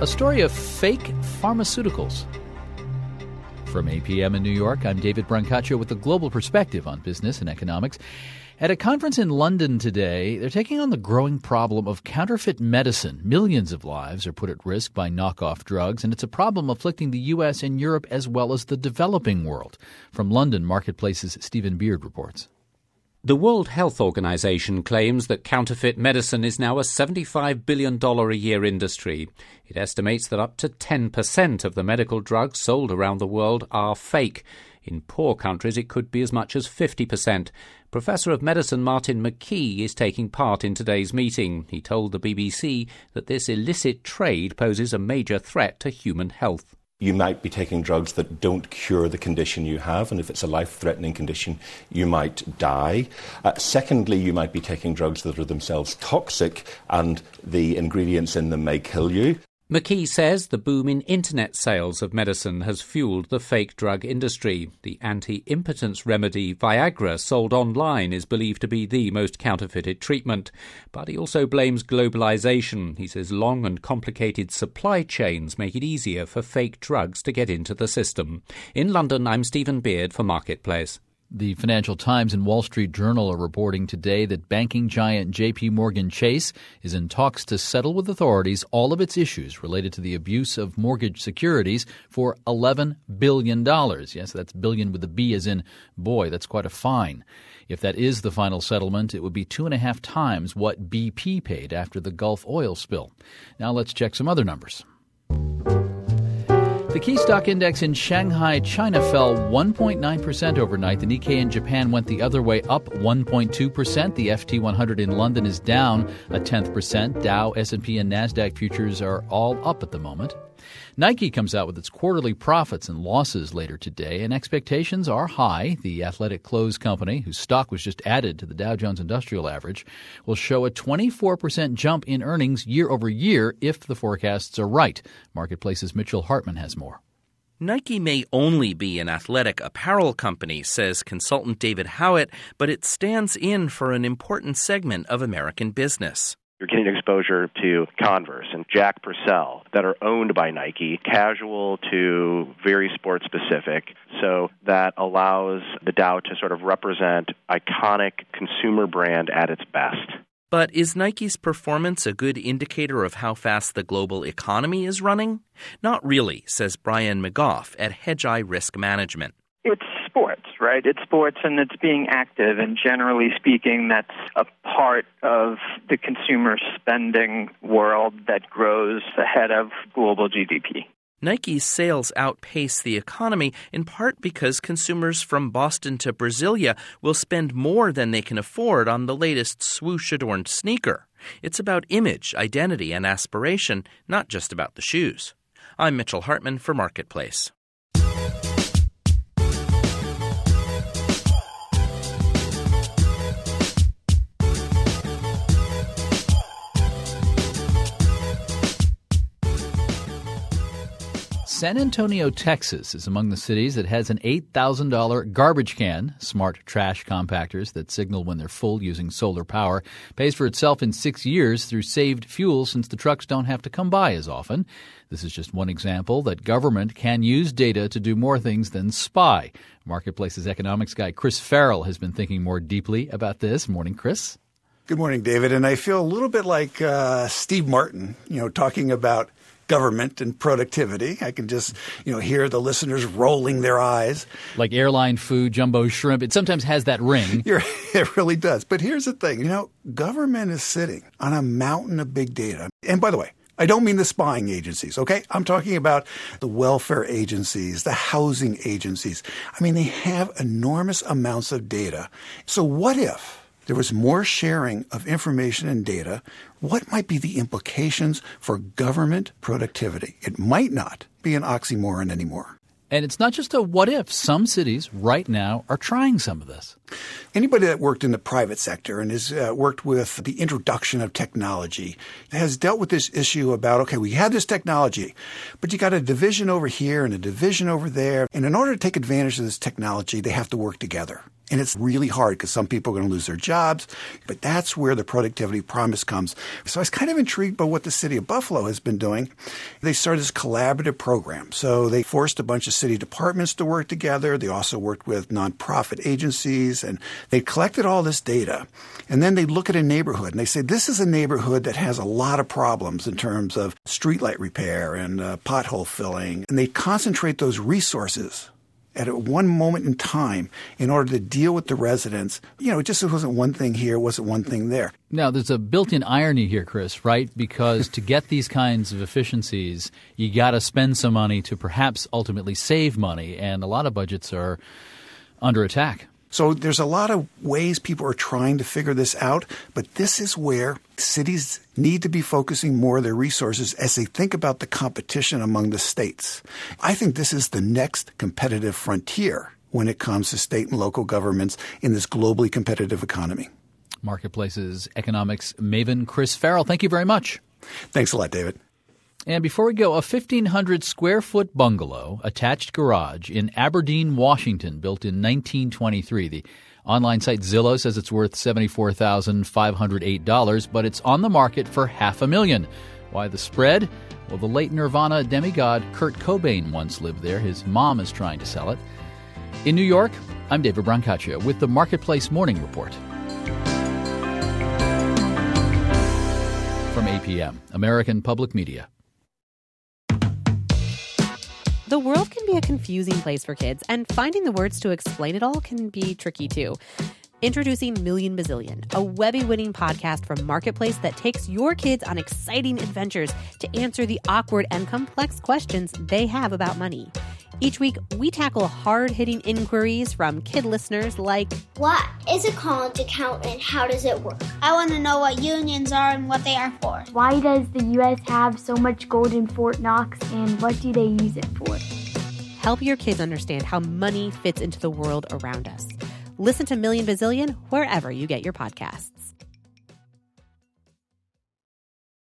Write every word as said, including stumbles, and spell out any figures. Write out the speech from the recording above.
a story of fake pharmaceuticals. From A P M in New York, I'm David Brancaccio with a global perspective on business and economics. At a conference in London today, they're taking on the growing problem of counterfeit medicine. Millions of lives are put at risk by knockoff drugs, and it's a problem afflicting the U S and Europe as well as the developing world. From London, Marketplace's Stephen Beard reports. The World Health Organization claims that counterfeit medicine is now a seventy-five billion dollars a year industry. It estimates that up to ten percent of the medical drugs sold around the world are fake. In poor countries, it could be as much as fifty percent. Professor of Medicine Martin McKee is taking part in today's meeting. He told the B B C that this illicit trade poses a major threat to human health. You might be taking drugs that don't cure the condition you have, and if it's a life-threatening condition, you might die. Uh, secondly, you might be taking drugs that are themselves toxic, and the ingredients in them may kill you. McKee says the boom in internet sales of medicine has fueled the fake drug industry. The anti-impotence remedy Viagra sold online is believed to be the most counterfeited treatment. But he also blames globalization. He says long and complicated supply chains make it easier for fake drugs to get into the system. In London, I'm Stephen Beard for Marketplace. The Financial Times and Wall Street Journal are reporting today that banking giant J P Morgan Chase is in talks to settle with authorities all of its issues related to the abuse of mortgage securities for eleven billion dollars. Yes, that's billion with a B as in boy. That's quite a fine. If that is the final settlement, it would be two and a half times what B P paid after the Gulf oil spill. Now let's check some other numbers. The key stock index in Shanghai, China fell one point nine percent overnight. The Nikkei in Japan went the other way, up one point two percent. The F T one hundred in London is down a tenth percent. Dow, S and P, and NASDAQ futures are all up at the moment. Nike comes out with its quarterly profits and losses later today, and expectations are high. The athletic clothes company, whose stock was just added to the Dow Jones Industrial Average, will show a twenty-four percent jump in earnings year over year if the forecasts are right. Marketplace's Mitchell Hartman has more. Nike may only be an athletic apparel company, says consultant David Howitt, but it stands in for an important segment of American business. You're getting exposure to Converse and Jack Purcell that are owned by Nike, casual to very sport specific. So that allows the Dow to sort of represent iconic consumer brand at its best. But is Nike's performance a good indicator of how fast the global economy is running? Not really, says Brian McGough at Hedgeye Risk Management. It's sports, right? It's sports and it's being active, and generally speaking, that's a part of the consumer spending world that grows ahead of global G D P. Nike's sales outpace the economy in part because consumers from Boston to Brasilia will spend more than they can afford on the latest swoosh-adorned sneaker. It's about image, identity, and aspiration, not just about the shoes. I'm Mitchell Hartman for Marketplace. San Antonio, Texas is among the cities that has an eight thousand dollars garbage can, smart trash compactors that signal when they're full using solar power, pays for itself in six years through saved fuel since the trucks don't have to come by as often. This is just one example that government can use data to do more things than spy. Marketplace's economics guy Chris Farrell has been thinking more deeply about this. Morning, Chris. Good morning, David. And I feel a little bit like uh, Steve Martin, you know, talking about government and productivity. I can just, you know, hear the listeners rolling their eyes. Like airline food, jumbo shrimp. It sometimes has that ring. You're, it really does. But here's the thing. You know, government is sitting on a mountain of big data. And by the way, I don't mean the spying agencies, okay? I'm talking about the welfare agencies, the housing agencies. I mean, they have enormous amounts of data. So what if there was more sharing of information and data? What might be the implications for government productivity? It might not be an oxymoron anymore. And it's not just a what if. Some cities right now are trying some of this. Anybody that worked in the private sector and has uh, worked with the introduction of technology has dealt with this issue about, okay, we have this technology, but you got a division over here and a division over there. And in order to take advantage of this technology, they have to work together. And it's really hard because some people are going to lose their jobs, but that's where the productivity promise comes. So I was kind of intrigued by what the city of Buffalo has been doing. They started this collaborative program. So they forced a bunch of city departments to work together. They also worked with nonprofit agencies, and they collected all this data. And then they look at a neighborhood and they say, this is a neighborhood that has a lot of problems in terms of streetlight repair and uh, pothole filling. And they concentrate those resources at one moment in time in order to deal with the residents. You know, it just wasn't one thing here, it wasn't one thing there. Now, there's a built-in irony here, Chris, right? Because to get these kinds of efficiencies, you got to spend some money to perhaps ultimately save money, and a lot of budgets are under attack. So there's a lot of ways people are trying to figure this out, but this is where cities need to be focusing more of their resources as they think about the competition among the states. I think this is the next competitive frontier when it comes to state and local governments in this globally competitive economy. Marketplace's economics maven Chris Farrell, thank you very much. Thanks a lot, David. And before we go, a fifteen hundred square foot bungalow, attached garage in Aberdeen, Washington, built in nineteen twenty-three. The online site Zillow says it's worth seventy-four thousand five hundred eight dollars, but it's on the market for half a million. Why the spread? Well, the late Nirvana demigod Kurt Cobain once lived there. His mom is trying to sell it. In New York, I'm David Brancaccio with the Marketplace Morning Report. From A P M, American Public Media. The world can be a confusing place for kids, and finding the words to explain it all can be tricky too. Introducing Million Bazillion, a Webby-winning podcast from Marketplace that takes your kids on exciting adventures to answer the awkward and complex questions they have about money. Each week, we tackle hard-hitting inquiries from kid listeners like, what is a college account and how does it work? I want to know what unions are and what they are for. Why does the U S have so much gold in Fort Knox, and what do they use it for? Help your kids understand how money fits into the world around us. Listen to Million Bazillion wherever you get your podcasts.